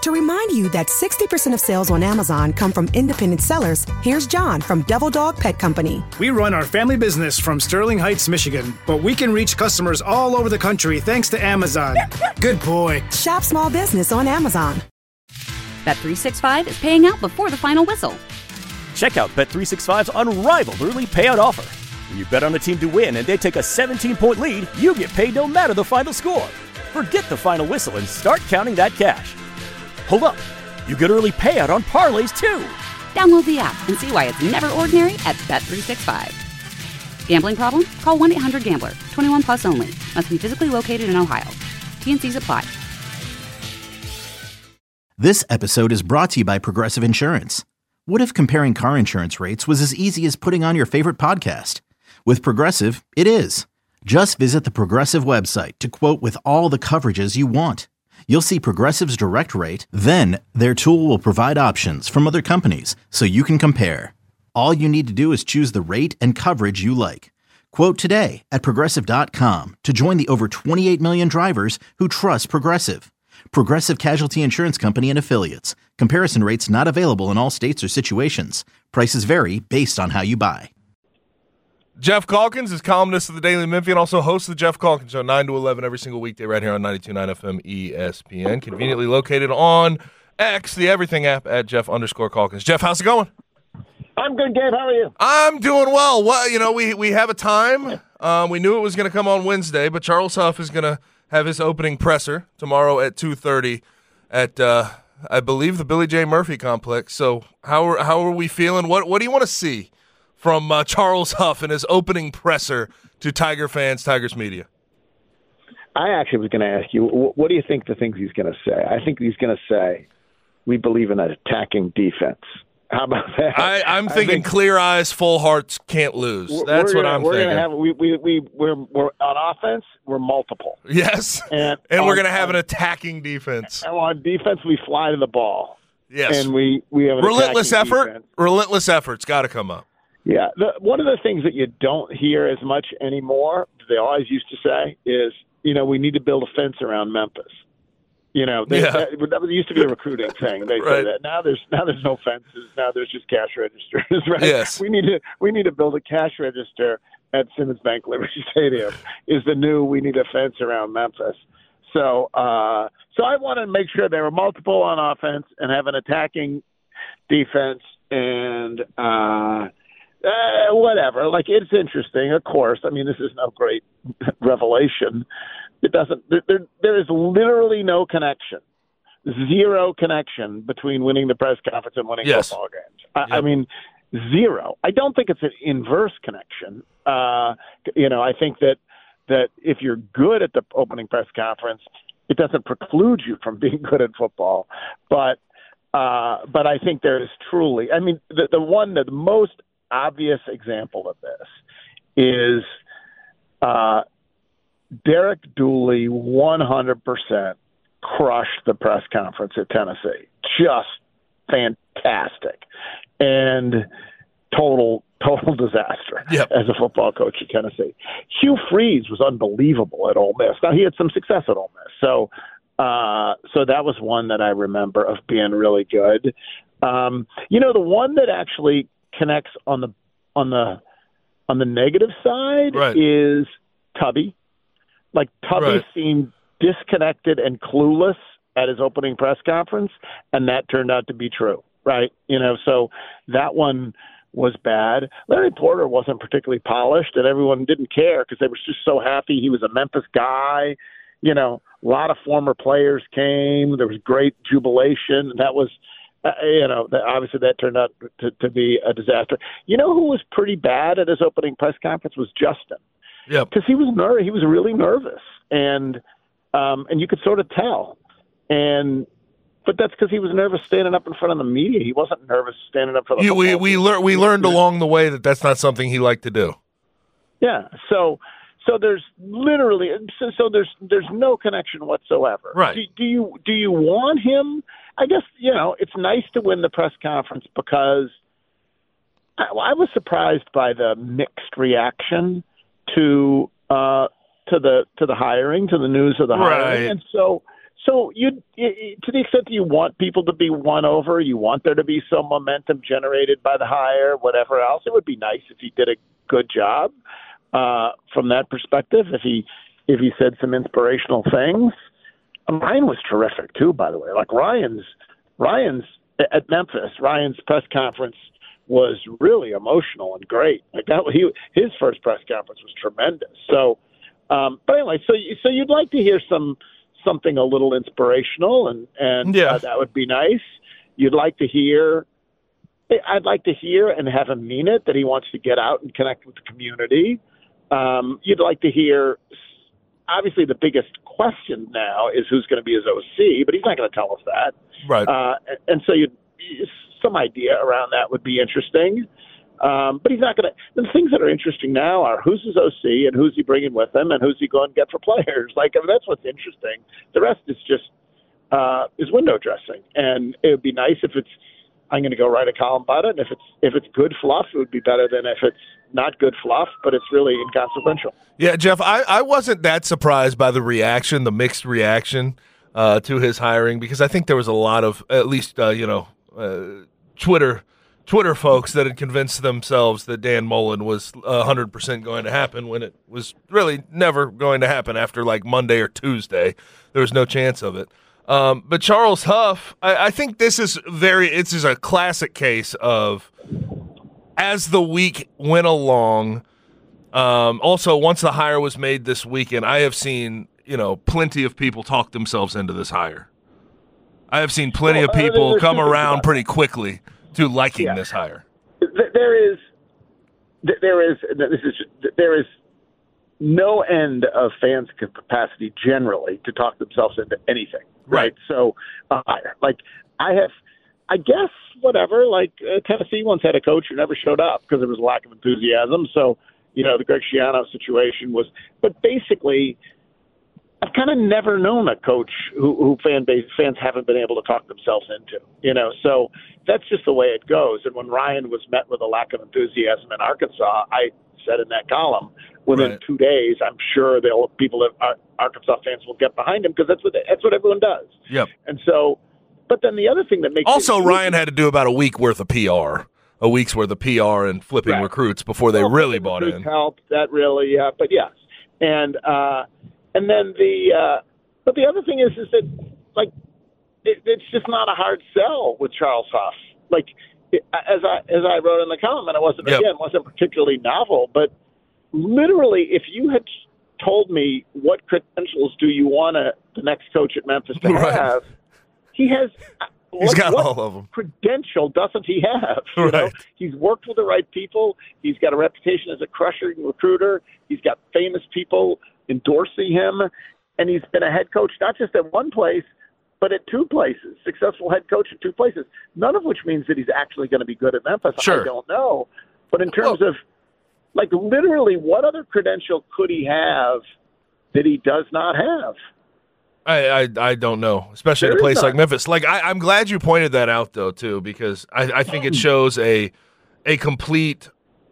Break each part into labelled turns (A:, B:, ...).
A: To remind you that 60% of sales on Amazon come from independent sellers, here's John from Devil Dog Pet Company.
B: We run our family business from Sterling Heights, Michigan, but we can reach customers all over the country thanks to Amazon. Good boy.
A: Shop small business on Amazon.
C: Bet365 is paying out before the final whistle.
D: Check out Bet365's unrivaled early payout offer. When you bet on a team to win and they take a 17-point lead, you get paid no matter the final score. Forget the final whistle and start counting that cash. Hold up. You get early payout on parlays, too.
C: Download the app and see why it's never ordinary at Bet365. Gambling problem? Call 1-800-GAMBLER. 21 plus only. Must be physically located in Ohio. T&Cs apply.
E: This episode is brought to you by Progressive Insurance. What if comparing car insurance rates was as easy as putting on your favorite podcast? With Progressive, it is. Just visit the Progressive website to quote with all the coverages you want. You'll see Progressive's direct rate, then their tool will provide options from other companies so you can compare. All you need to do is choose the rate and coverage you like. Quote today at Progressive.com to join the over 28 million drivers who trust Progressive. Progressive Casualty Insurance Company and Affiliates. Comparison rates not available in all states or situations. Prices vary based on how you buy.
F: Jeff Calkins is columnist of the Daily Memphian, also hosts the Jeff Calkins Show, 9 to 11 every single weekday right here on 92.9 FM ESPN. Conveniently located on X, the everything app, at Jeff_Calkins. Jeff, how's it going?
G: I'm good, Gabe. How are you?
F: I'm doing well. Well, you know, we have a time. We knew it was going to come on Wednesday, but Charles Huff is going to have his opening presser tomorrow at 2:30 at, I believe, the Billy J. Murphy complex. So how are we feeling? What do you want to see from Charles Huff and his opening presser to Tiger fans, Tigers media?
G: I actually was going to ask you, what do you think the things he's going to say? I think he's going to say, we believe in an attacking defense. How about that?
F: I'm thinking clear eyes, full hearts, can't lose. That's what I'm thinking.
G: We're on offense, we're multiple.
F: Yes, and we're going to have an attacking defense.
G: And on defense, we fly to the ball.
F: Yes,
G: and we have an
F: relentless effort.
G: Defense.
F: Relentless effort's got to come up.
G: Yeah, one of the things that you don't hear as much anymore, they always used to say, is, we need to build a fence around Memphis. That used to be a recruiting thing. They say that. Now there's no fences. Now there's just cash registers. Right?
F: Yes.
G: We need to build a cash register at Simmons Bank Liberty Stadium. Is the new we need a fence around Memphis. So I want to make sure they were multiple on offense and have an attacking defense and whatever. Like, it's interesting, of course. I mean, this is no great revelation. It doesn't. There is literally no connection, zero connection between winning the press conference and winning football games. I mean, zero. I don't think it's an inverse connection. I think that if you're good at the opening press conference, it doesn't preclude you from being good at football. But I think there is truly. I mean, the most obvious example of this is Derek Dooley 100% crushed the press conference at Tennessee. Just fantastic. And total disaster as a football coach at Tennessee. Hugh Freeze was unbelievable at Ole Miss. Now, he had some success at Ole Miss. So that was one that I remember of being really good. The one that actually connects on the negative side is Tubby. Like, Tubby seemed disconnected and clueless at his opening press conference, and that turned out to be true, right? So that one was bad. Larry Porter wasn't particularly polished, and everyone didn't care because they were just so happy he was a Memphis guy. A lot of former players came. There was great jubilation. That was, obviously that turned out to be a disaster. Who was pretty bad at his opening press conference was Justin.
F: Yeah,
G: because he was nervous. He was really nervous, and you could sort of tell. But that's because he was nervous standing up in front of the media. He wasn't nervous standing up for the.
F: We learned along the way that that's not something he liked to do.
G: Yeah. So there's literally there's no connection whatsoever.
F: Right.
G: Do you want him? I guess it's nice to win the press conference because I was surprised by the mixed reaction to the hiring, to the news of the hiring, and so So to the extent that you want people to be won over, you want there to be some momentum generated by the hire, whatever else, it would be nice if he did a good job from that perspective. If he said some inspirational things. Ryan was terrific too, by the way. Like Ryan's at Memphis, Ryan's press conference was really emotional and great. Like his first press conference was tremendous. So, but anyway, so you'd like to hear something a little inspirational, and that would be nice. I'd like to hear and have him mean it, that he wants to get out and connect with the community. You'd like to hear, obviously the biggest question now is who's going to be his OC, but he's not going to tell us that.
F: Right.
G: And so some idea around that would be interesting. But he's not going to. The things that are interesting now are who's his OC and who's he bringing with him and who's he going to get for players. That's what's interesting. The rest is just is window dressing, and it would be nice if it's. I'm going to go write a column about it. And if it's good fluff, it would be better than if it's not good fluff, but it's really inconsequential.
F: Yeah, Jeff, I wasn't that surprised by the mixed reaction to his hiring, because I think there was a lot of, at least Twitter folks that had convinced themselves that Dan Mullen was 100% going to happen, when it was really never going to happen after like Monday or Tuesday. There was no chance of it. But Charles Huff, I think this is a classic case of, as the week went along, also once the hire was made this weekend, I have seen, plenty of people talk themselves into this hire. I have seen plenty of people come around pretty quickly to liking this hire.
G: There is no end of fans' capacity generally to talk themselves into anything. Right. So, I guess whatever. Tennessee once had a coach who never showed up because there was a lack of enthusiasm. So, the Greg Schiano situation was. But basically, I've kind of never known a coach who fans haven't been able to talk themselves into. So that's just the way it goes. And when Ryan was met with a lack of enthusiasm in Arkansas, I said in that column, within 2 days, I'm sure Arkansas fans will get behind him, because that's what everyone does.
F: Yep.
G: And so, but then the other thing that makes
F: Ryan had to do about a week's worth of PR and flipping recruits before they really bought in.
G: Helped that really, but yes, and then but the other thing is that it's just not a hard sell with Charles Huff. As I wrote in the column, and it wasn't particularly novel, but literally, if you had told me what credentials do you want the next coach at Memphis to have, he has.
F: He's got all of them.
G: Credential doesn't he have? He's worked with the right people. He's got a reputation as a crushing recruiter. He's got famous people endorsing him, and he's been a head coach not just at one place, but at two places. Successful head coach at two places. None of which means that he's actually going to be good at Memphis.
F: Sure.
G: I don't know. But in terms of literally, what other credential could he have that he does not have?
F: I don't know, especially at a place like Memphis. I'm glad you pointed that out, though, too, because I think it shows a complete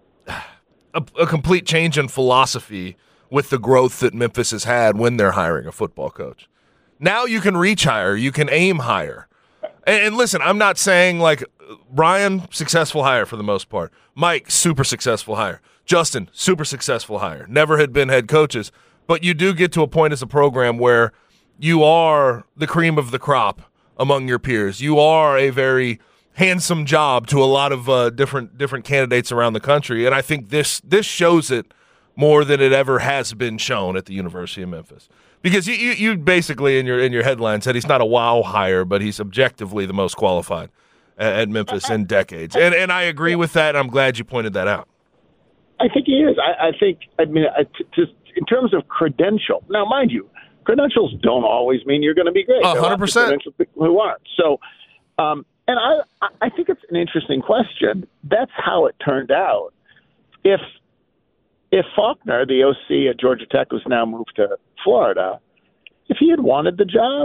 F: change in philosophy with the growth that Memphis has had when they're hiring a football coach. Now you can reach higher, you can aim higher. And listen, I'm not saying Brian, successful hire for the most part. Mike, super successful hire. Justin, super successful hire. Never had been head coaches. But you do get to a point as a program where you are the cream of the crop among your peers. You are a very handsome job to a lot of different candidates around the country. And I think this shows it more than it ever has been shown at the University of Memphis. Because you basically in your headline said he's not a wow hire, but he's objectively the most qualified at Memphis in decades. And I agree with that. I'm glad you pointed that out.
G: I think he is. Just in terms of credential. Now, mind you, credentials don't always mean you're going to be great.
F: 100%.
G: Who aren't. So, and I think it's an interesting question. That's how it turned out. If Faulkner, the OC at Georgia Tech, who's now moved to Florida, if he had wanted the job,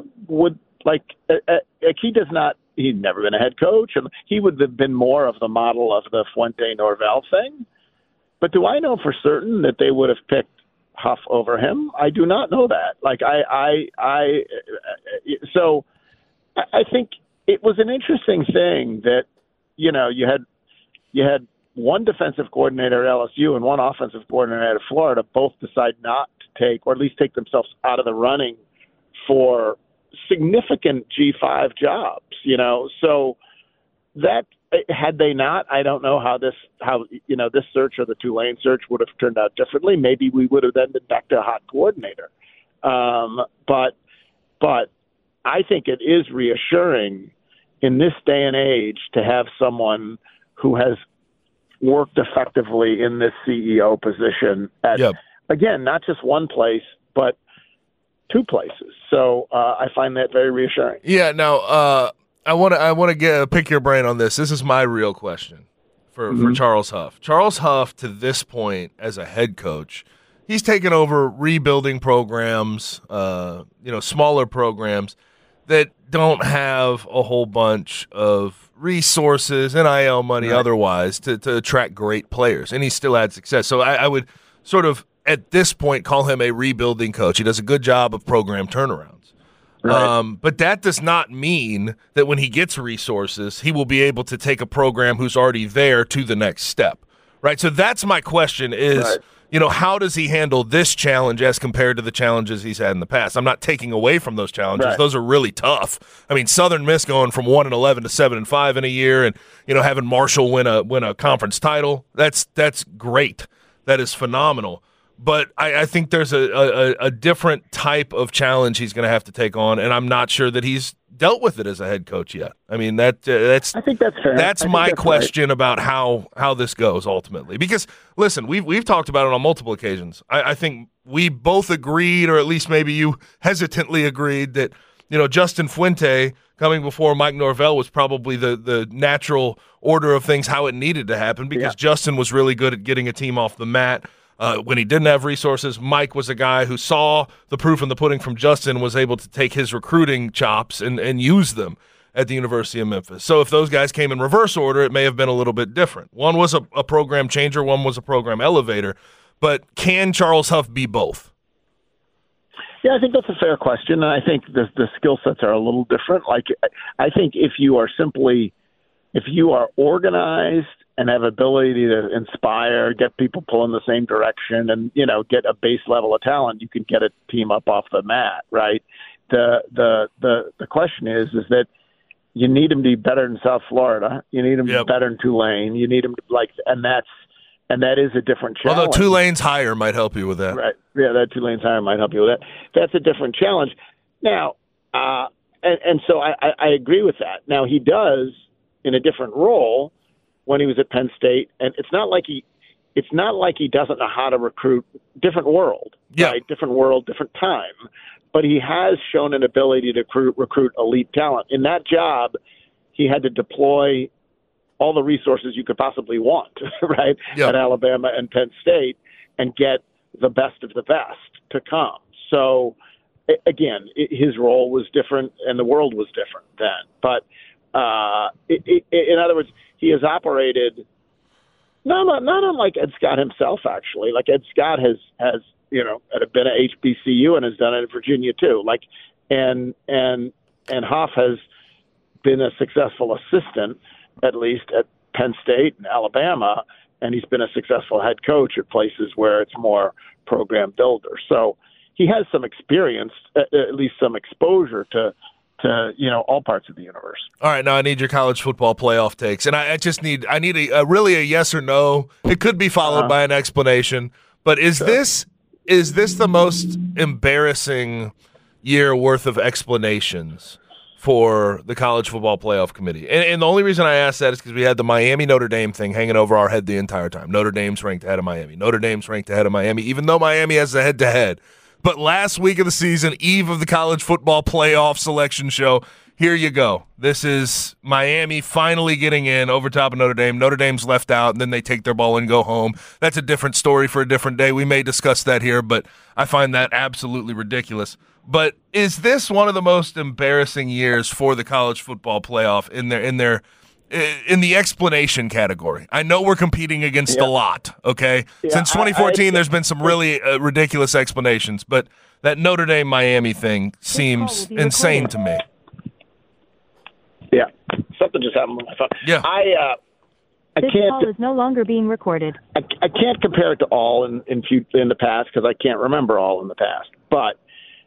G: he'd never been a head coach, and he would have been more of the model of the Fuente Norvell thing. But do I know for certain that they would have picked Huff over him? I do not know that. So I think it was an interesting thing that, you had one defensive coordinator at LSU and one offensive coordinator at Florida both decide not to take, or at least take themselves out of the running for significant G5 jobs, so that, had they not, I don't know how this search or the Tulane search would have turned out differently. Maybe we would have then been back to a hot coordinator. But I think it is reassuring in this day and age to have someone who has worked effectively in this CEO position at, again, not just one place, but two places. So I find that very reassuring.
F: Yeah. Now, I want to pick your brain on this. This is my real question for Charles Huff. Charles Huff, to this point as a head coach, he's taken over rebuilding programs, smaller programs that don't have a whole bunch of resources, NIL money, otherwise, to attract great players, and he still had success. So I would sort of, at this point, call him a rebuilding coach. He does a good job of program turnarounds. Right. But that does not mean that when he gets resources, he will be able to take a program who's already there to the next step, right? So that's my question is, how does he handle this challenge as compared to the challenges he's had in the past? I'm not taking away from those challenges. Right. Those are really tough. I mean, Southern Miss going from 1-11 to 7-5 in a year, and having Marshall win a conference title. That's great. That is phenomenal. But I think there's a different type of challenge he's going to have to take on, and I'm not sure that he's dealt with it as a head coach yet. I mean, that's
G: I think that's fair.
F: That's my question about how this goes ultimately. Because listen, we've talked about it on multiple occasions. I think we both agreed, or at least maybe you hesitantly agreed, that Justin Fuente coming before Mike Norvell was probably the natural order of things, how it needed to happen, because Justin was really good at getting a team off the mat. When he didn't have resources, Mike was a guy who saw the proof in the pudding from Justin, was able to take his recruiting chops and use them at the University of Memphis. So if those guys came in reverse order, it may have been a little bit different. One was a program changer, one was a program elevator. But can Charles Huff be both?
G: Yeah, I think that's a fair question, and I think the skill sets are a little different. Like, I think if you are organized and have ability to inspire, get people pulling the same direction, and get a base level of talent, you can get a team up off the mat, right? The question is that you need them to be better in South Florida, you need them to be better in Tulane, you need them to, and that is a different challenge.
F: Although Tulane's higher might help you with that,
G: right? Yeah, that Tulane's higher might help you with that. That's a different challenge. Now, and so I agree with that. Now he does in a different role when he was at Penn State, and it's not like he doesn't know how to recruit. Different world, right? Different world, different time. But he has shown an ability to recruit elite talent. In that job, he had to deploy all the resources you could possibly want, right? At Alabama and Penn State, and get the best of the best to come. So, again, his role was different, and the world was different then. But in other words, he has operated not unlike Ed Scott himself, actually. Like, Ed Scott has been at HBCU and has done it in Virginia too. Like, and Huff has been a successful assistant, at least at Penn State and Alabama, and he's been a successful head coach at places where it's more program builder. So he has some experience, at least some exposure to all parts of the universe. All
F: right, now I need your college football playoff takes, and I need a yes or no. It could be followed by an explanation, but is this the most embarrassing year worth of explanations for the College Football Playoff Committee? And the only reason I ask that is because we had the Miami-Notre Dame thing hanging over our head the entire time. Notre Dame's ranked ahead of Miami. Notre Dame's ranked ahead of Miami, even though Miami has the head-to-head. But last week of the season, eve of the College Football Playoff selection show, here you go. This is Miami finally getting in over top of Notre Dame. Notre Dame's left out, and then they take their ball and go home. That's a different story for a different day. We may discuss that here, but I find that absolutely ridiculous. But is this one of the most embarrassing years for the College Football Playoff in in the explanation category. I know we're competing against a lot, okay?
G: Yeah,
F: Since 2014, there's been some really ridiculous explanations, but that Notre Dame-Miami thing seems insane to me.
G: Yeah, something just happened with my phone.
F: Yeah.
H: This call is no longer being recorded.
G: I can't compare it to all in the past because I can't remember all in the past. But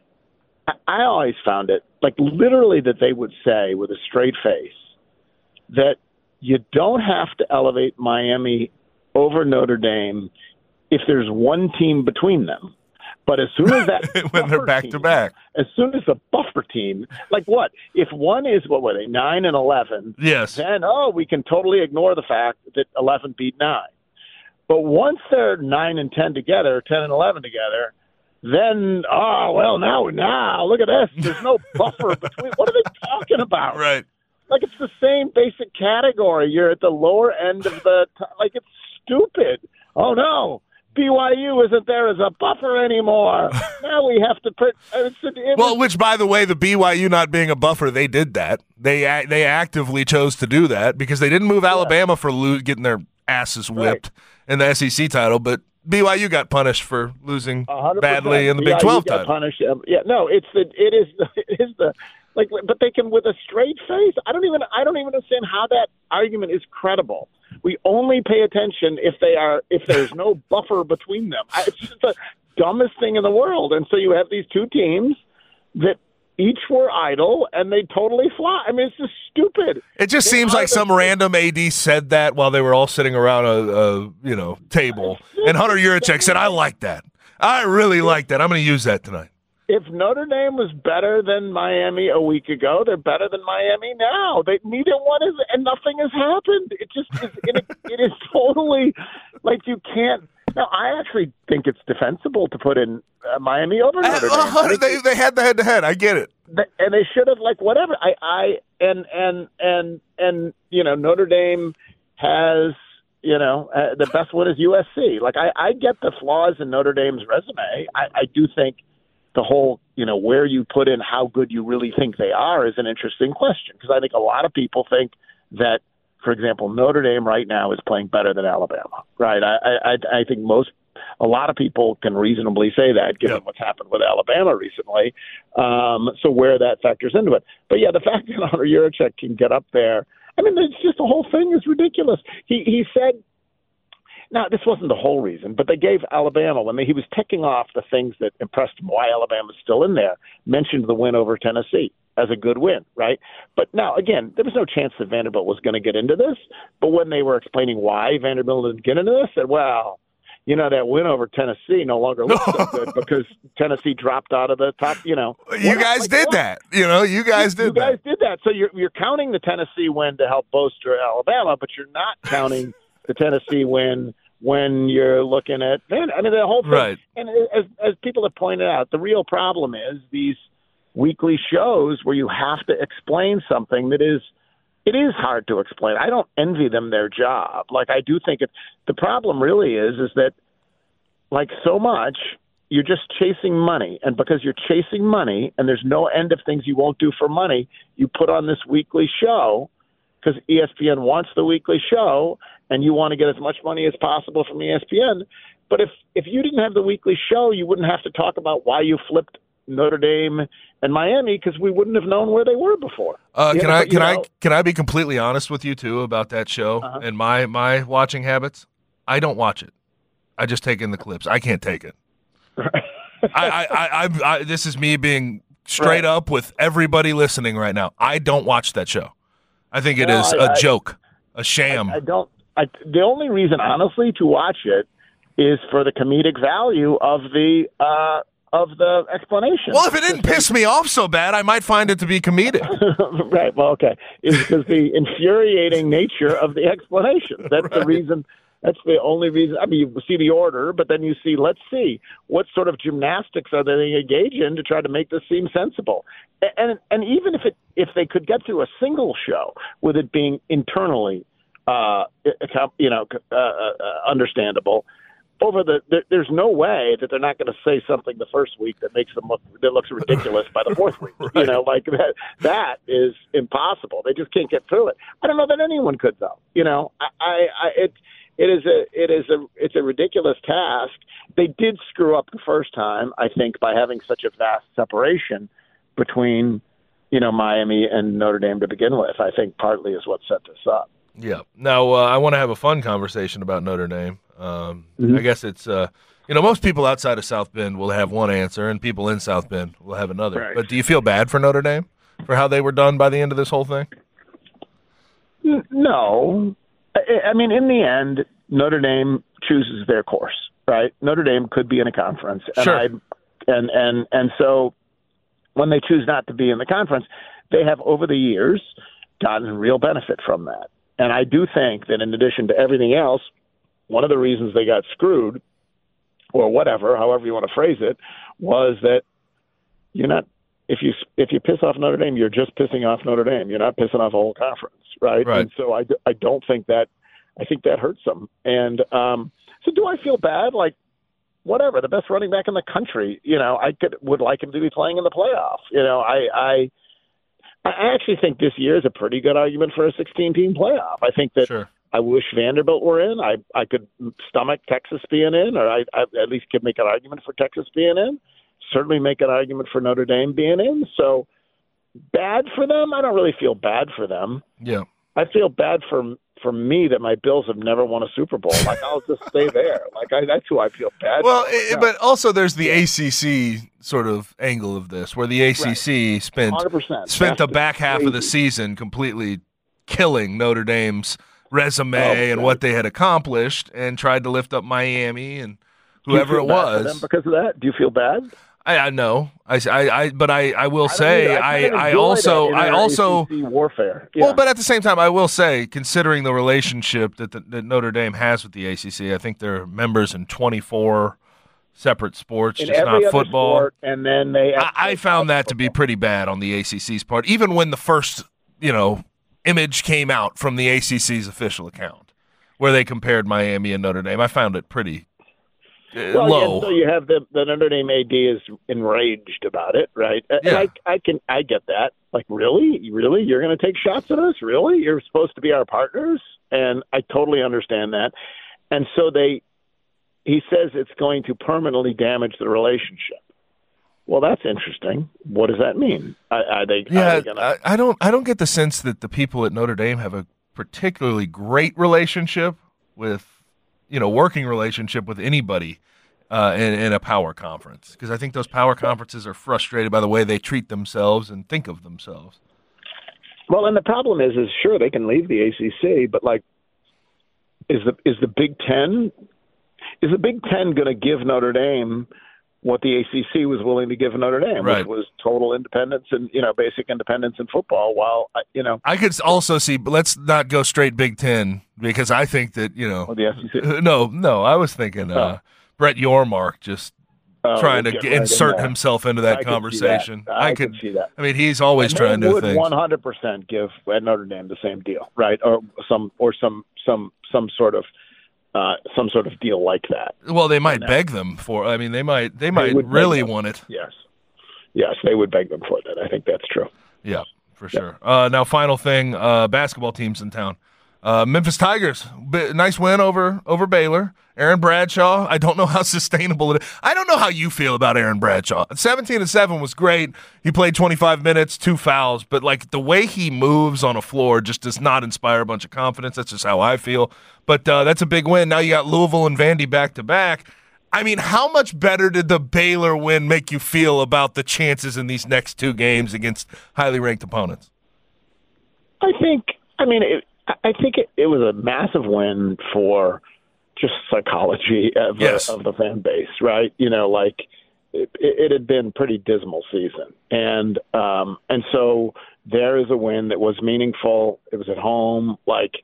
G: I always found it, like literally that they would say with a straight face that you don't have to elevate Miami over Notre Dame if there's one team between them. But as soon as that
F: when they're back to back,
G: as soon as the buffer team, like what? If one is, what were they, 9 and 11?
F: Yes.
G: Then, we can totally ignore the fact that 11 beat 9. But once they're 9 and 10 together, 10 and 11 together, then, now, look at this. There's no buffer between. What are they talking about?
F: Right.
G: Like, it's the same basic category. You're at the lower end of the like, it's stupid. Oh, no. BYU isn't there as a buffer anymore. Now we have to put.
F: Which, by the way, the BYU not being a buffer, they did that. They actively chose to do that because they didn't move Alabama for getting their asses whipped in the SEC title, but BYU got punished for losing
G: 100%.
F: badly in the Big 12 title.
G: Punished. It is the. Like, but they can with a straight face. I don't even understand how that argument is credible. We only pay attention if there's no buffer between them. It's just the dumbest thing in the world. And so you have these two teams that each were idle and they totally fly. I mean, it's just stupid.
F: It just seems like some random AD said that while they were all sitting around a table, and Hunter Yurachek said, "I like that. I really like that. I'm going to use that tonight."
G: If Notre Dame was better than Miami a week ago, they're better than Miami now. Neither one is, and nothing has happened. It just is. It is totally like you can't. Now, I actually think it's defensible to put in Miami over Notre Dame.
F: They had the head-to-head. I get it,
G: and they should have whatever. Notre Dame has the best one is USC. Like I get the flaws in Notre Dame's resume. I do think. The whole, where you put in how good you really think they are is an interesting question because I think a lot of people think that, for example, Notre Dame right now is playing better than Alabama, right? I think a lot of people can reasonably say that given what's happened with Alabama recently. So where that factors into it. But yeah, the fact that Hunter Yurachek can get up there, I mean, it's just the whole thing is ridiculous. He said, now, this wasn't the whole reason, but they gave Alabama, when he was ticking off the things that impressed him, why Alabama's still in there, mentioned the win over Tennessee as a good win, right? But now, again, there was no chance that Vanderbilt was going to get into this. But when they were explaining why Vanderbilt didn't get into this, said, well, that win over Tennessee no longer looks so good because Tennessee dropped out of the top,
F: You guys did that. You guys did
G: that. So you're counting the Tennessee win to help bolster Alabama, but you're not counting the Tennessee win when you're looking at, the whole thing.
F: Right.
G: And as people have pointed out, the real problem is these weekly shows where you have to explain something that it is hard to explain. I don't envy them their job. Like, I do think the problem really is that, like so much, you're just chasing money. And because you're chasing money and there's no end of things you won't do for money, you put on this weekly show because ESPN wants the weekly show and you want to get as much money as possible from ESPN. But if you didn't have the weekly show, you wouldn't have to talk about why you flipped Notre Dame and Miami because we wouldn't have known where they were before.
F: Can I be completely honest with you too about that show and my watching habits? I don't watch it. I just take in the clips. I can't take it. I this is me being straight up with everybody listening right now. I don't watch that show. I think it is a joke, a sham.
G: The only reason, honestly, to watch it is for the comedic value of the explanation.
F: Well, if it didn't piss me off so bad, I might find it to be comedic.
G: Right. Well, okay. It's because the infuriating nature of the explanation. That's the reason. That's the only reason. I mean, you see the order, but then you see, let's see, what sort of gymnastics are they going to engage in to try to make this seem sensible? And even if they could get through a single show with it being internally, understandable, there's no way that they're not going to say something the first week that looks ridiculous by the fourth week.
F: Right.
G: Like that is impossible. They just can't get through it. I don't know that anyone could though. It's a ridiculous task. They did screw up the first time, I think, by having such a vast separation between, Miami and Notre Dame to begin with. I think partly is what set this up.
F: Yeah. Now, I want to have a fun conversation about Notre Dame. I guess it's, most people outside of South Bend will have one answer, and people in South Bend will have another.
G: Right.
F: But do you feel bad for Notre Dame for how they were done by the end of this whole thing?
G: No. I mean, in the end, Notre Dame chooses their course, right? Notre Dame could be in a conference.
F: Sure.
G: And so when they choose not to be in the conference, they have over the years gotten real benefit from that. And I do think that in addition to everything else, one of the reasons they got screwed, or whatever, however you want to phrase it, was that you're not, if you piss off Notre Dame, you're just pissing off Notre Dame. You're not pissing off a whole conference, right?
F: Right.
G: And so I don't think that, I think that hurts them. And so do I feel bad? Like, whatever, the best running back in the country, I would like him to be playing in the playoffs. I actually think this year is a pretty good argument for a 16-team playoff. I think that
F: Sure.
G: I wish Vanderbilt were in. I could stomach Texas being in, or I at least could make an argument for Texas being in. Certainly make an argument for Notre Dame being in. So bad for them? I don't really feel bad for them.
F: Yeah.
G: I feel bad for me that my Bills have never won a Super Bowl. Like, I'll just stay there. That's who I feel bad
F: Well,
G: for.
F: but also there's the ACC sort of angle of this, where the ACC spent
G: 100%.
F: the back half of the season completely killing Notre Dame's resume and what they had accomplished, and tried to lift up Miami and whoever it was.
G: Because of that, do you feel bad?
F: I know. But I will say I also
G: ACC warfare. Yeah.
F: Well, but at the same time, I will say, considering the relationship that Notre Dame has with the ACC, I think they're members in 24 separate sports,
G: in
F: just
G: every
F: not
G: other
F: football.
G: Sport, and then
F: I found that to be pretty bad on the ACC's part, even when the first image came out from the ACC's official account, where they compared Miami and Notre Dame. I found it pretty low.
G: Yeah, so you have the Notre Dame AD is enraged about it, right?
F: Yeah.
G: And I get that. Like, really, you're going to take shots at us? Really, you're supposed to be our partners, and I totally understand that. And so he says it's going to permanently damage the relationship. Well, that's interesting. What does that mean? Are they gonna...
F: I don't get the sense that the people at Notre Dame have a particularly great relationship with, working relationship with anybody in a power conference, because I think those power conferences are frustrated by the way they treat themselves and think of themselves.
G: Well, and the problem is sure, they can leave the ACC, but is the Big Ten going to give Notre Dame what the ACC was willing to give Notre Dame,
F: right,
G: which was total independence and basic independence in football? While
F: I could also see, but let's not go straight Big Ten, because I think that
G: the SEC.
F: No, I was thinking Brett Yormark just trying to insert himself into that conversation.
G: I could see that.
F: I mean, he's always trying new things.
G: Would 100% give at Notre Dame the same deal, right? Or some sort of deal like that.
F: Well, they might beg them for. I mean, they might really want it.
G: Yes, they would beg them for that. I think that's true.
F: Yeah, for sure. Now, final thing: basketball teams in town. Memphis Tigers, nice win over Baylor. Aaron Bradshaw, I don't know how sustainable it is. I don't know how you feel about Aaron Bradshaw. 17-7 was great. He played 25 minutes, 2 fouls, but the way he moves on a floor just does not inspire a bunch of confidence. That's just how I feel. But that's a big win. Now you got Louisville and Vandy back-to-back. I mean, how much better did the Baylor win make you feel about the chances in these next 2 games against highly ranked opponents?
G: I think it was a massive win for just psychology of the fan base, right? It had been a pretty dismal season, and so there is a win that was meaningful. It was at home,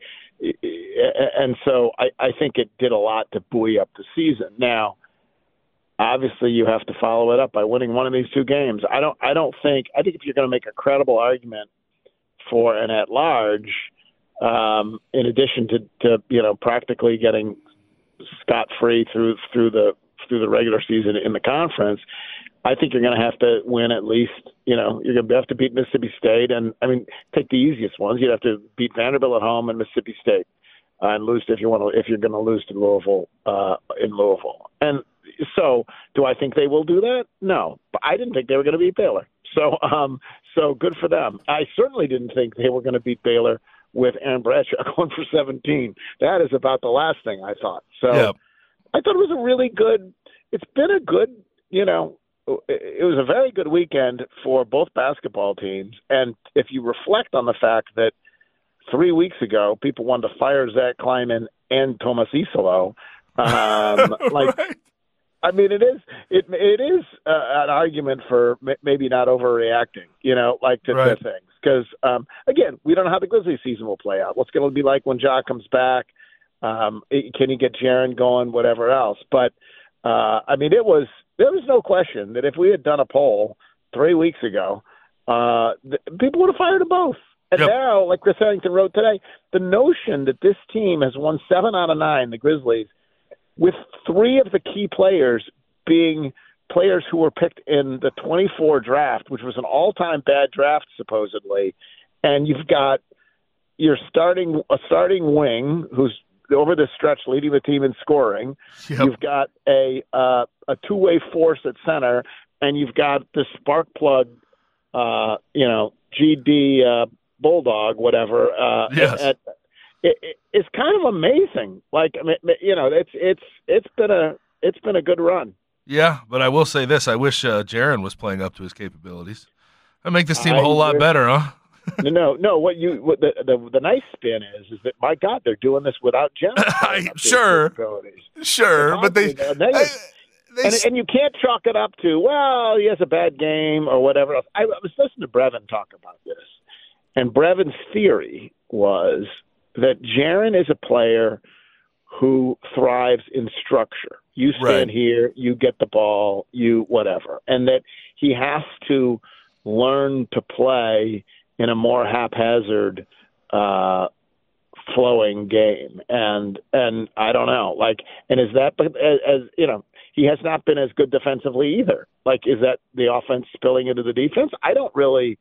G: and so I think it did a lot to buoy up the season. Now, obviously, you have to follow it up by winning one of these 2 games. I think if you're going to make a credible argument for an at-large, in addition to practically getting scot-free through the regular season in the conference. I think you're going to have to win at least. You're going to have to beat Mississippi State, and take the easiest ones. You'd have to beat Vanderbilt at home and Mississippi State, and lose if you're going to lose to Louisville in Louisville. And so, do I think they will do that? No, but I didn't think they were going to beat Baylor. So good for them. I certainly didn't think they were going to beat Baylor with Aaron Bradshaw going for 17. That is about the last thing I thought. So
F: yep.
G: I thought it was a really good. It's been a good. It was a very good weekend for both basketball teams. And if you reflect on the fact that 3 weeks ago people wanted to fire Zach Kleiman and Thomas Isolo,
F: right.
G: It is an argument for maybe not overreacting, to things. Because, again, we don't know how the Grizzlies season will play out. What's going to be like when Ja comes back? Can you get Jaren going, whatever else? But, there was no question that if we had done a poll 3 weeks ago, people would have fired them both. And now, like Chris Harrington wrote today, the notion that this team has won 7 out of 9, the Grizzlies, with 3 of the key players being players who were picked in the 24 draft, which was an all-time bad draft, supposedly, and you've got a starting wing who's over this stretch leading the team in scoring. Yep. You've got a two-way force at center, and you've got the spark plug, GD Bulldog, whatever.
F: Yes.
G: It's kind of amazing. It's been a good run.
F: Yeah, but I will say this: I wish Jaren was playing up to his capabilities. That'd make this team a whole lot better, huh?
G: No. What the nice spin is that, my God, they're doing this without Jaren.
F: Sure, but they
G: and you can't chalk it up to, well, he has a bad game or whatever else. I was listening to Brevin talk about this, and Brevin's theory was that Jaren is a player who thrives in structure. You stand here, you get the ball, you whatever. And that he has to learn to play in a more haphazard, flowing game. And I don't know. And is that, he has not been as good defensively either. Is that the offense spilling into the defense? I don't really,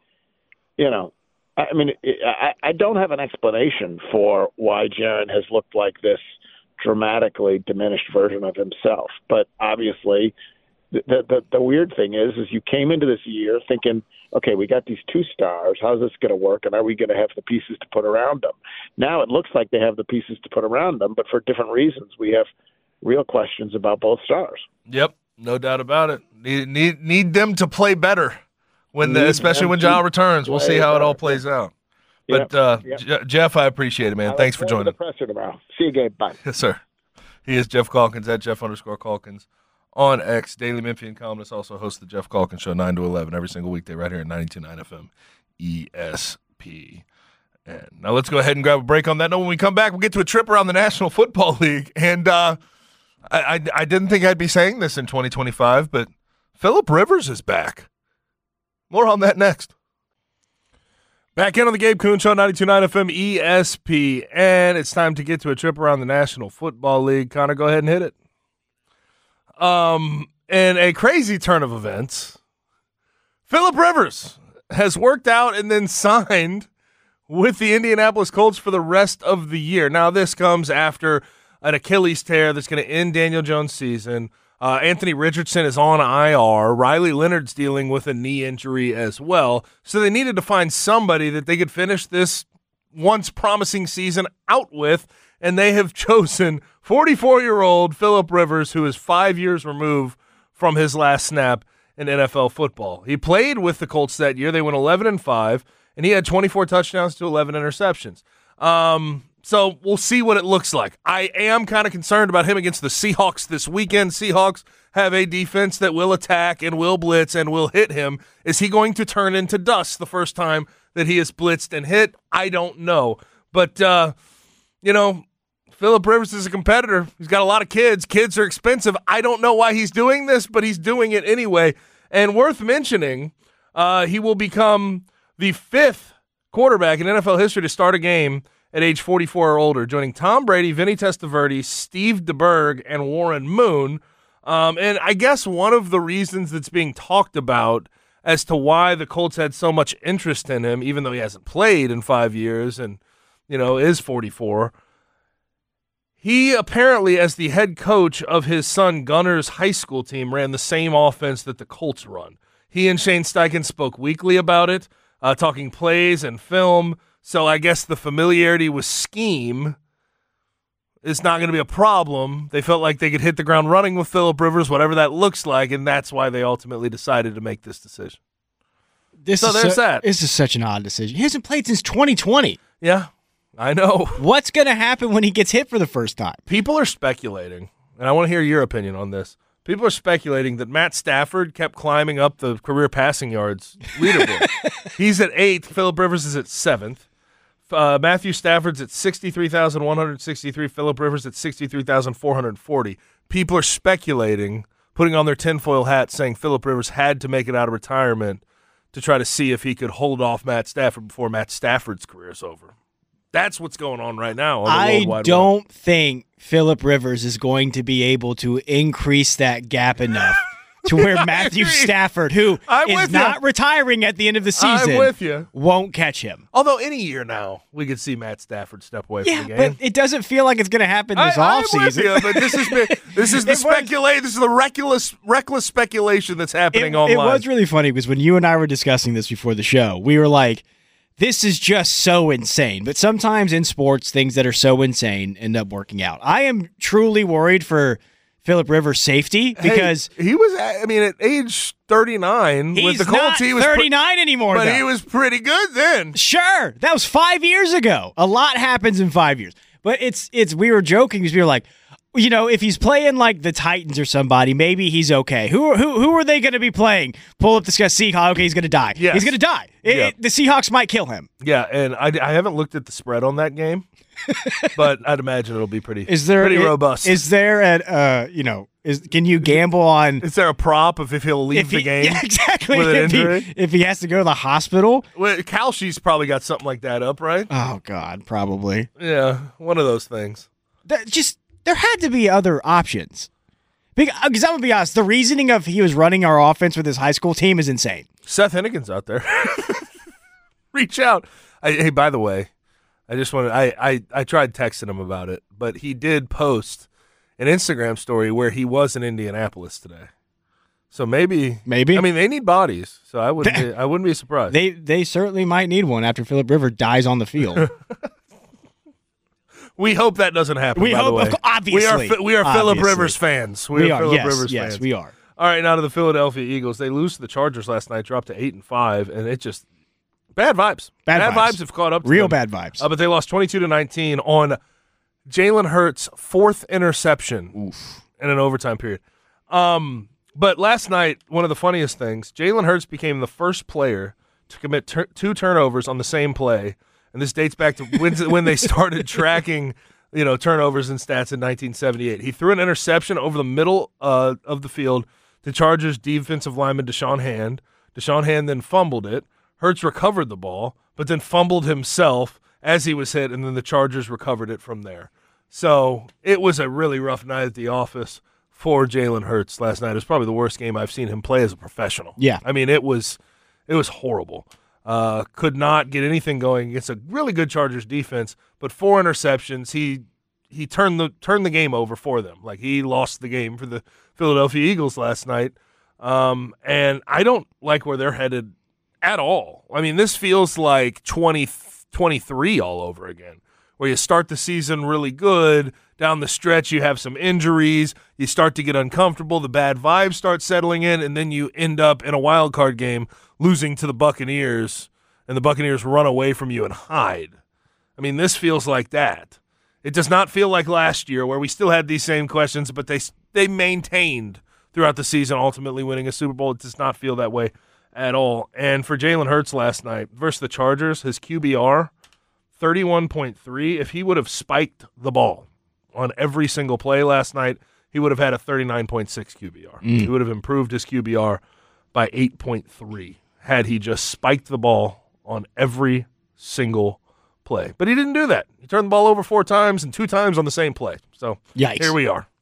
G: I don't have an explanation for why Jaren has looked like this dramatically diminished version of himself. But obviously, the weird thing is you came into this year thinking, okay, we got these 2 stars. How's this going to work? And are we going to have the pieces to put around them? Now it looks like they have the pieces to put around them, but for different reasons. We have real questions about both stars.
F: Yep, no doubt about it. Need them to play better. Especially when Ja returns. We'll see how it all plays out. But, Jeff, I appreciate it, man. Thanks for joining.
G: The presser tomorrow. See you again. Bye.
F: Yes, sir. He is Jeff Calkins at Jeff_Calkins on X. Daily Memphian columnist, also hosts the Jeff Calkins Show 9 to 11 every single weekday right here at 92.9 FM ESP. And now let's go ahead and grab a break on that note. When we come back, we'll get to a trip around the National Football League. And I didn't think I'd be saying this in 2025, but Phillip Rivers is back. More on that next. Back in on the Gabe Kuhn Show, 92.9 FM ESP, and it's time to get to a trip around the National Football League. Connor, go ahead and hit it. In a crazy turn of events, Phillip Rivers has worked out and then signed with the Indianapolis Colts for the rest of the year. Now, this comes after an Achilles tear that's going to end Daniel Jones' season. Anthony Richardson is on IR. Riley Leonard's dealing with a knee injury as well. So they needed to find somebody that they could finish this once promising season out with, and they have chosen 44-year-old Phillip Rivers, who is 5 years removed from his last snap in NFL football. He played with the Colts that year. They went 11-5, and he had 24 touchdowns to 11 interceptions. So we'll see what it looks like. I am kind of concerned about him against the Seahawks this weekend. Seahawks have a defense that will attack and will blitz and will hit him. Is he going to turn into dust the first time that he is blitzed and hit? I don't know. But, Phillip Rivers is a competitor. He's got a lot of kids. Kids are expensive. I don't know why he's doing this, but he's doing it anyway. And worth mentioning, he will become the 5th quarterback in NFL history to start a game at age 44 or older, joining Tom Brady, Vinny Testaverde, Steve DeBerg, and Warren Moon. And I guess one of the reasons that's being talked about as to why the Colts had so much interest in him, even though he hasn't played in 5 years and, is 44, he apparently, as the head coach of his son Gunner's high school team, ran the same offense that the Colts run. He and Shane Steichen spoke weekly about it, talking plays and film. So I guess the familiarity with scheme is not going to be a problem. They felt like they could hit the ground running with Phillip Rivers, whatever that looks like, and that's why they ultimately decided to make this decision. There's that.
I: This is such an odd decision. He hasn't played since 2020.
F: Yeah, I know.
I: What's going to happen when he gets hit for the first time?
F: People are speculating, and I want to hear your opinion on this. People are speculating that Matt Stafford kept climbing up the career passing yards leaderboard. He's at 8th. Phillip Rivers is at 7th. Matthew Stafford's at 63,163. Phillip Rivers at 63,440. People are speculating, putting on their tinfoil hat, saying Phillip Rivers had to make it out of retirement to try to see if he could hold off Matt Stafford before Matt Stafford's career is over. That's what's going on right now. I
I: don't think Phillip Rivers is going to be able to increase that gap enough to where Matthew Stafford, who is not retiring at the end of the season, won't catch him.
F: Although any year now, we could see Matt Stafford step away from the game.
I: But it doesn't feel like it's going to happen this offseason.
F: But this is the reckless speculation that's happening online.
I: It was really funny because when you and I were discussing this before the show, we were like, this is just so insane. But sometimes in sports, things that are so insane end up working out. I am truly worried for Phillip Rivers' safety because
F: he was, at age 39 with the Colts, he was
I: 39 anymore.
F: But he was pretty good then.
I: Sure, that was 5 years ago. A lot happens in 5 years. But it's we were joking because we were like, if he's playing like the Titans or somebody, maybe he's okay. Who are they going to be playing? Pull up this guy, Seahawks. Okay, he's going to die.
F: Yes.
I: He's going to die. The Seahawks might kill him.
F: Yeah, and I haven't looked at the spread on that game. But I'd imagine it'll be pretty robust.
I: Is there can you gamble on?
F: Is there a prop if he'll leave the game?
I: Yeah, exactly.
F: With an injury?
I: If he has to go to the hospital?
F: Well, Kalshi's probably got something like that up, right?
I: Oh, God, probably.
F: Yeah, one of those things.
I: There had to be other options. Because I'm going to be honest, the reasoning of he was running our offense with his high school team is insane.
F: Seth Hennigan's out there. Reach out. Hey, by the way, I just wanted I tried texting him about it, but he did post an Instagram story where he was in Indianapolis today. So maybe. I mean, they need bodies, so I wouldn't be surprised.
I: They certainly might need one after Phillip Rivers dies on the field.
F: We hope that doesn't happen. We hope,
I: obviously.
F: We are Phillip Rivers fans. We are Phillip Rivers fans.
I: Yes, we are.
F: All right, now to the Philadelphia Eagles. They lose to the Chargers last night, dropped to 8-5, and it just bad vibes. Bad vibes have caught up to
I: Real
F: them.
I: bad vibes.
F: But they lost 22-19 on Jalen Hurts' 4th interception in an overtime period. But last night, one of the funniest things, Jalen Hurts became the first player to commit 2 turnovers on the same play. And this dates back to when they started tracking, turnovers and stats in 1978. He threw an interception over the middle of the field to Chargers defensive lineman Deshaun Hand. Deshaun Hand then fumbled it. Hurts recovered the ball, but then fumbled himself as he was hit, and then the Chargers recovered it from there. So it was a really rough night at the office for Jalen Hurts last night. It was probably the worst game I've seen him play as a professional.
I: Yeah.
F: I mean, it was horrible. Could not get anything going against a really good Chargers defense, but 4 interceptions. He turned the game over for them. Like, he lost the game for the Philadelphia Eagles last night. And I don't like where they're headed at all. I mean, this feels like 2023 all over again, where you start the season really good. Down the stretch, you have some injuries. You start to get uncomfortable. The bad vibes start settling in, and then you end up in a wild card game losing to the Buccaneers, and the Buccaneers run away from you and hide. I mean, this feels like that. It does not feel like last year where we still had these same questions, but they maintained throughout the season, ultimately winning a Super Bowl. It does not feel that way at all. And for Jalen Hurts last night versus the Chargers, his QBR, 31.3. If he would have spiked the ball on every single play last night, he would have had a 39.6 QBR. He would have improved his QBR by 8.3 had he just spiked the ball on every single play. But he didn't do that. He turned the ball over 4 times and 2 times on the same play. So
I: Yikes.
F: Here we are.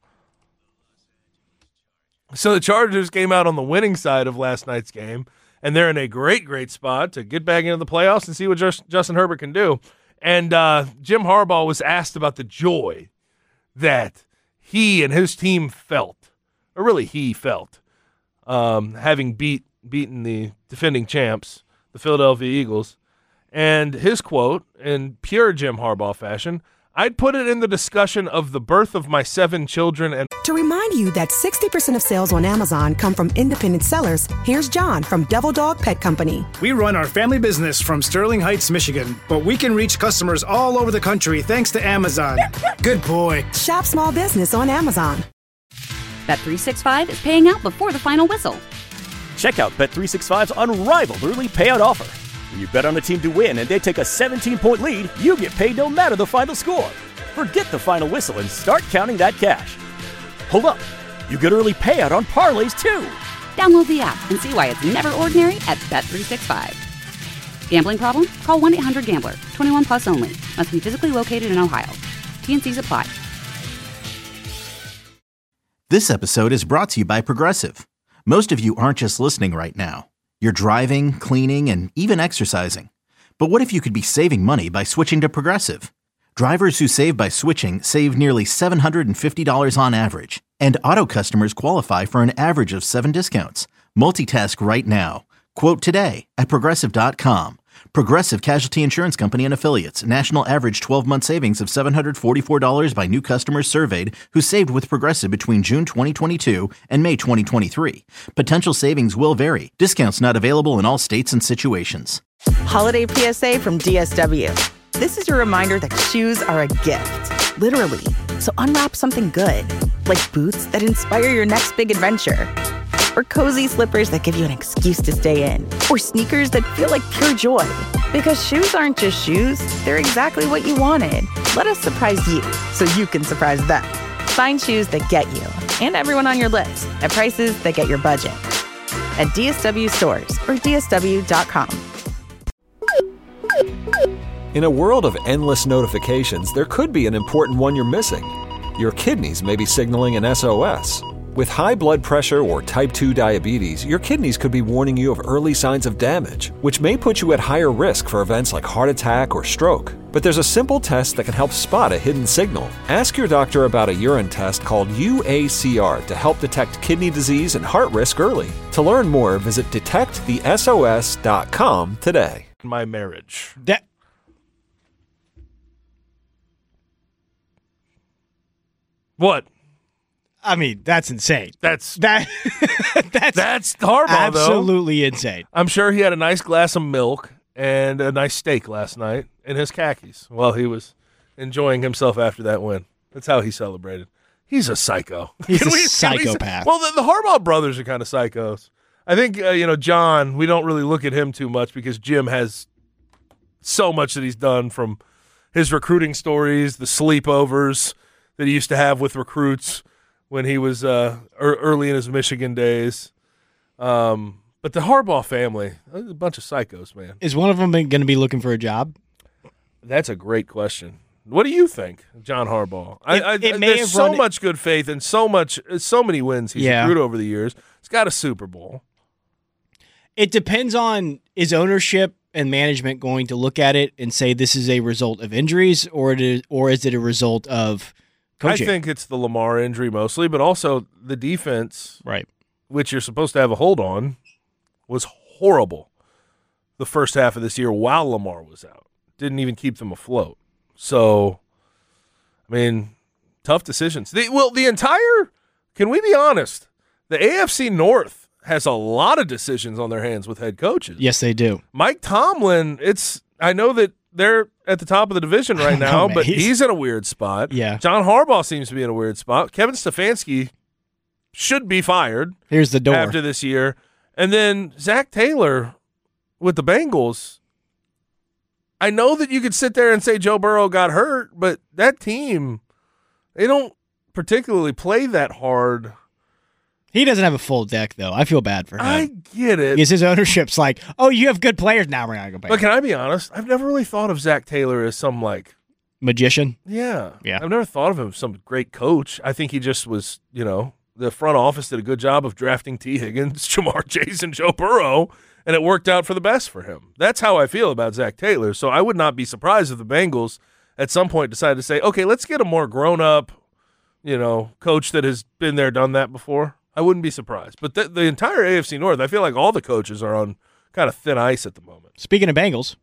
F: So the Chargers came out on the winning side of last night's game, and they're in a great, great spot to get back into the playoffs and see what Justin Herbert can do. And Jim Harbaugh was asked about the joy that he and his team felt, or really he felt, having beaten the defending champs, the Philadelphia Eagles. And his quote, in pure Jim Harbaugh fashion, "I'd put it in the discussion of the birth of my 7 children." And
A: To remind you that 60% of sales on Amazon come from independent sellers, here's John from Devil Dog Pet Company.
B: We run our family business from Sterling Heights, Michigan, but we can reach customers all over the country thanks to Amazon. Good boy.
A: Shop small business on Amazon.
C: Bet365 is paying out before the final whistle.
D: Check out Bet365's unrivaled early payout offer. When you bet on a team to win and they take a 17-point lead, you get paid no matter the final score. Forget the final whistle and start counting that cash. Hold up. You get early payout on parlays, too.
C: Download the app and see why it's never ordinary at Bet365. Gambling problem? Call 1-800-GAMBLER. 21 plus only. Must be physically located in Ohio. T&Cs apply.
E: This episode is brought to you by Progressive. Most of you aren't just listening right now. You're driving, cleaning, and even exercising. But what if you could be saving money by switching to Progressive? Drivers who save by switching save nearly $750 on average. And auto customers qualify for an average of 7 discounts. Multitask right now. Quote today at Progressive.com. Progressive Casualty Insurance Company and Affiliates. National average 12-month savings of $744 by new customers surveyed who saved with Progressive between June 2022 and May 2023. Potential savings will vary. Discounts not available in all states and situations.
J: Holiday PSA from DSW. This is your reminder that shoes are a gift, literally. So unwrap something good, like boots that inspire your next big adventure, or cozy slippers that give you an excuse to stay in, or sneakers that feel like pure joy. Because shoes aren't just shoes, they're exactly what you wanted. Let us surprise you so you can surprise them. Find shoes that get you and everyone on your list at prices that get your budget. At DSW stores or DSW.com.
K: In a world of endless notifications, there could be an important one you're missing. Your kidneys may be signaling an SOS. With high blood pressure or type 2 diabetes, your kidneys could be warning you of early signs of damage, which may put you at higher risk for events like heart attack or stroke. But there's a simple test that can help spot a hidden signal. Ask your doctor about a urine test called UACR to help detect kidney disease and heart risk early. To learn more, visit detectthesos.com today.
F: my marriage. What?
I: I mean, that's insane.
F: That's
I: Harbaugh, absolutely
F: though.
I: Insane.
F: I'm sure he had a nice glass of milk and a nice steak last night in his khakis while he was enjoying himself after that win. That's how he celebrated. He's a psycho.
I: He's a psychopath.
F: Well, the Harbaugh brothers are kind of psychos. I think, John, we don't really look at him too much because Jim has so much that he's done, from his recruiting stories, the sleepovers that he used to have with recruits when he was early in his Michigan days. But the Harbaugh family, a bunch of psychos, man.
I: Is one of them going to be looking for a job?
F: That's a great question. What do you think, John Harbaugh? There's so much good faith and so many wins he's accrued over the years. He's got a Super Bowl.
I: It depends on, is ownership and management going to look at it and say this is a result of injuries, or is it a result of coaching?
F: I think it's the Lamar injury mostly, but also the defense,
I: right,
F: which you're supposed to have a hold on, was horrible the first half of this year while Lamar was out. Didn't even keep them afloat. So, I mean, tough decisions. Can we be honest? The AFC North has a lot of decisions on their hands with head coaches.
I: Yes, they do.
F: Mike Tomlin, I know that they're at the top of the division right now, but he's in a weird spot.
I: Yeah.
F: John Harbaugh seems to be in a weird spot. Kevin Stefanski should be fired.
I: Here's the door.
F: After this year. And then Zach Taylor with the Bengals. I know that you could sit there and say Joe Burrow got hurt, but that team, they don't particularly play that hard.
I: He doesn't have a full deck, though. I feel bad for him.
F: I get it.
I: Because his ownership's like, oh, you have good players. Now we're not going to pay.
F: But can I be honest? I've never really thought of Zach Taylor as some, like...
I: magician?
F: Yeah.
I: Yeah.
F: I've never thought of him as some great coach. I think he just was, the front office did a good job of drafting T. Higgins, Jamar Chase, and Joe Burrow, and it worked out for the best for him. That's how I feel about Zach Taylor. So I would not be surprised if the Bengals at some point decided to say, okay, let's get a more grown-up, coach that has been there, done that before. I wouldn't be surprised. But the entire AFC North, I feel like all the coaches are on kind of thin ice at the moment.
I: Speaking of Bengals.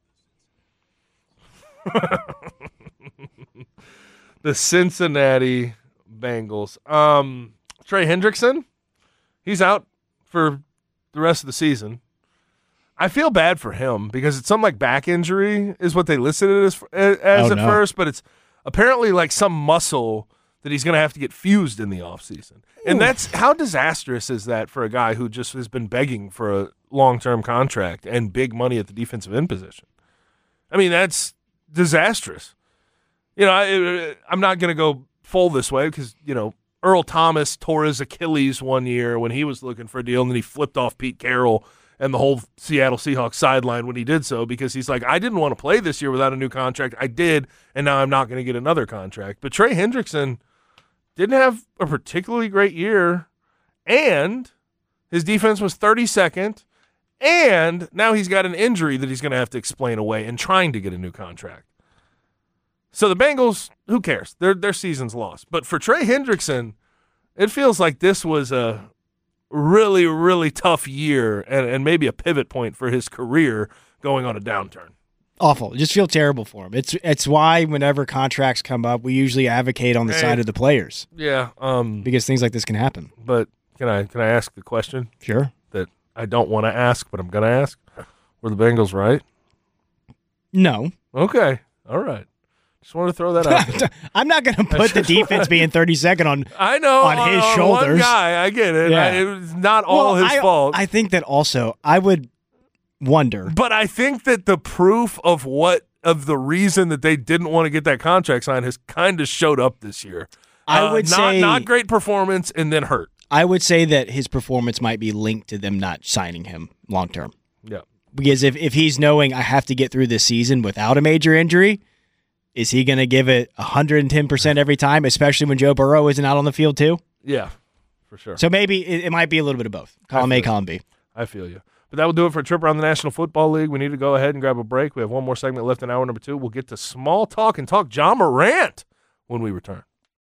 F: The Cincinnati Bengals. Trey Hendrickson, he's out for the rest of the season. I feel bad for him because it's some like back injury is what they listed it as at first, but it's apparently like some muscle that he's going to have to get fused in the offseason. And that's how disastrous is that for a guy who just has been begging for a long-term contract and big money at the defensive end position. I mean, that's disastrous. I'm not going to go full this way because, Earl Thomas tore his Achilles one year when he was looking for a deal, and then he flipped off Pete Carroll and the whole Seattle Seahawks sideline when he did so because he's like, I didn't want to play this year without a new contract. I did, and now I'm not going to get another contract. But Trey Hendrickson didn't have a particularly great year, and his defense was 32nd, and now he's got an injury that he's going to have to explain away and trying to get a new contract. So the Bengals, who cares? Their season's lost. But for Trey Hendrickson, it feels like this was a really, really tough year and maybe a pivot point for his career going on a downturn.
I: Awful. Just feel terrible for him. It's why whenever contracts come up, we usually advocate on the side of the players.
F: Yeah.
I: Because things like this can happen.
F: But can I ask the question?
I: Sure.
F: That I don't want to ask, but I'm going to ask. Were the Bengals right?
I: No.
F: Okay. All right. Just wanted to throw that out there.
I: I'm not going to put the defense being 32nd on his shoulders.
F: One guy, I get it.
I: Yeah.
F: It was not all his fault.
I: I think that also, I would wonder.
F: But I think that the proof of the reason that they didn't want to get that contract signed has kind of showed up this year.
I: I would say
F: not great performance and then hurt.
I: I would say that his performance might be linked to them not signing him long term.
F: Yeah.
I: Because if he's knowing I have to get through this season without a major injury, is he going to give it 110% every time, especially when Joe Burrow isn't out on the field too?
F: Yeah, for sure.
I: So maybe it might be a little bit of both. Column A, column B.
F: I feel you. But that will do it for a trip around the National Football League. We need to go ahead and grab a break. We have one more segment left in hour number 2. We'll get to small talk and talk John Morant when we return.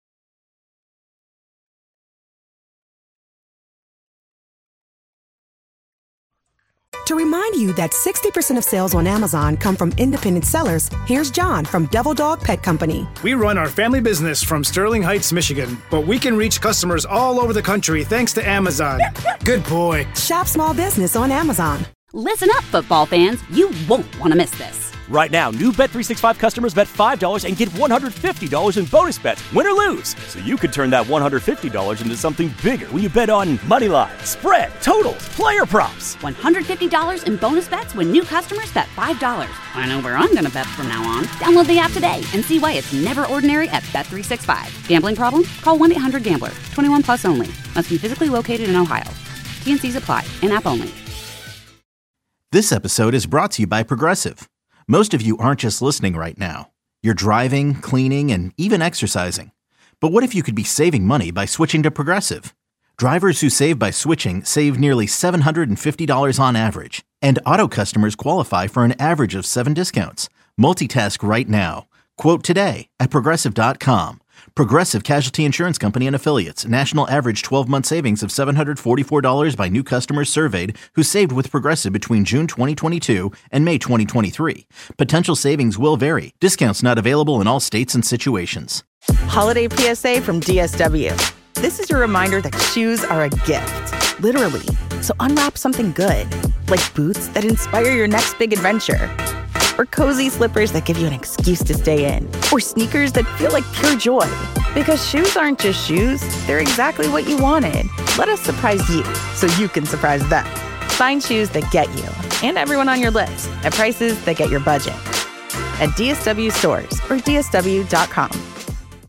A: To remind you that 60% of sales on Amazon come from independent sellers, here's John from Devil Dog Pet Company.
B: We run our family business from Sterling Heights, Michigan, but we can reach customers all over the country thanks to Amazon. Good boy.
A: Shop small business on Amazon.
C: Listen up, football fans. You won't want to miss this.
D: Right now, new Bet365 customers bet $5 and get $150 in bonus bets, win or lose. So you could turn that $150 into something bigger when you bet on money line, spread, totals, player props.
C: $150 in bonus bets when new customers bet $5. I know where I'm going to bet from now on. Download the app today and see why it's never ordinary at Bet365. Gambling problem? Call 1-800-GAMBLER. 21 plus only. Must be physically located in Ohio. T&Cs apply. In-app only.
E: This episode is brought to you by Progressive. Most of you aren't just listening right now. You're driving, cleaning, and even exercising. But what if you could be saving money by switching to Progressive? Drivers who save by switching save nearly $750 on average. And auto customers qualify for an average of 7 discounts. Multitask right now. Quote today at Progressive.com. Progressive Casualty Insurance Company and Affiliates. National average 12-month savings of $744 by new customers surveyed who saved with Progressive between June 2022 and May 2023. Potential savings will vary. Discounts not available in all states and situations.
J: Holiday PSA from DSW. This is your reminder that shoes are a gift. Literally. So unwrap something good. Like boots that inspire your next big adventure. Or cozy slippers that give you an excuse to stay in. Or sneakers that feel like pure joy. Because shoes aren't just shoes, they're exactly what you wanted. Let us surprise you so you can surprise them. Find shoes that get you and everyone on your list at prices that get your budget. At DSW stores or DSW.com.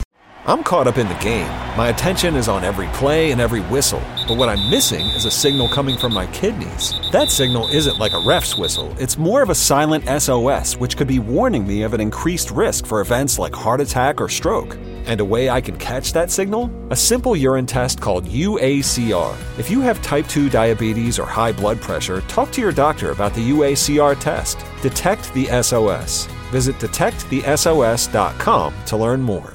K: I'm caught up in the game. My attention is on every play and every whistle. But what I'm missing is a signal coming from my kidneys. That signal isn't like a ref's whistle. It's more of a silent SOS, which could be warning me of an increased risk for events like heart attack or stroke. And a way I can catch that signal? A simple urine test called UACR. If you have type 2 diabetes or high blood pressure, talk to your doctor about the UACR test. Detect the SOS. Visit detectthesos.com to learn more.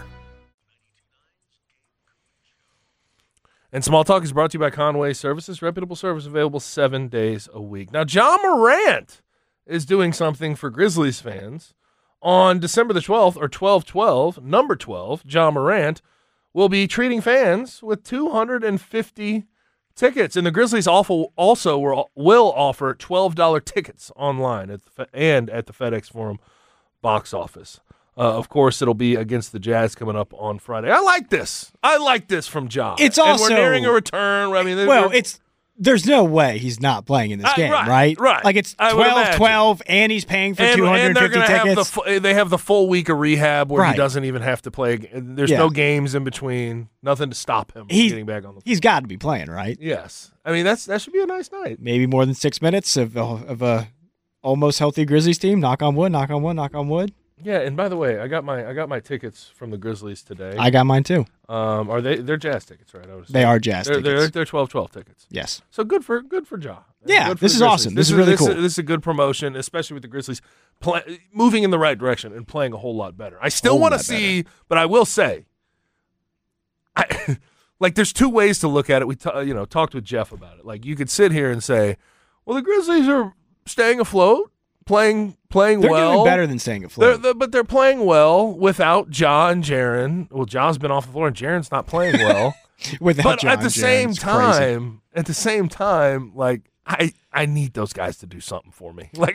F: And Small Talk is brought to you by Conway Services, reputable service available 7 days a week. Now, Ja Morant is doing something for Grizzlies fans. On December the 12th, or 12/12, number 12, Ja Morant will be treating fans with 250 tickets. And the Grizzlies also will offer $12 tickets online and at the FedEx Forum box office. Of course, it'll be against the Jazz coming up on Friday. I like this from Ja.
I: It's
F: and
I: also,
F: we're nearing a return. I mean,
I: there's no way he's not playing in this game, right?
F: Right.
I: Like it's 12-12, and he's paying for 250 tickets.
F: They have the full week of rehab where
I: Right.
F: he doesn't even have to play. There's no games in between. Nothing to stop him from getting back on the floor.
I: He's got to be playing, right?
F: Yes. I mean, that should be a nice night.
I: Maybe more than 6 minutes of a almost healthy Grizzlies team. Knock on wood, knock on wood, knock on wood.
F: Yeah, and by the way, I got my tickets from the Grizzlies today.
I: I got mine too.
F: Are they're Jazz tickets, right?
I: They are Jazz tickets.
F: They're 12/12 tickets.
I: Yes.
F: So good for Ja.
I: Yeah,
F: this
I: is awesome. This is really cool.
F: This is a good promotion, especially with the Grizzlies moving in the right direction and playing a whole lot better. I still want to see, but I will say, there's two ways to look at it. We talked with Jeff about it. Like, you could sit here and say, well, the Grizzlies are staying afloat. Playing
I: they're
F: well.
I: They're doing better than staying afloat.
F: But they're playing well without Ja and Jaren. Well, Ja's been off the floor and Jaren's not playing well.
I: But
F: at the same time, like I need those guys to do something for me. Like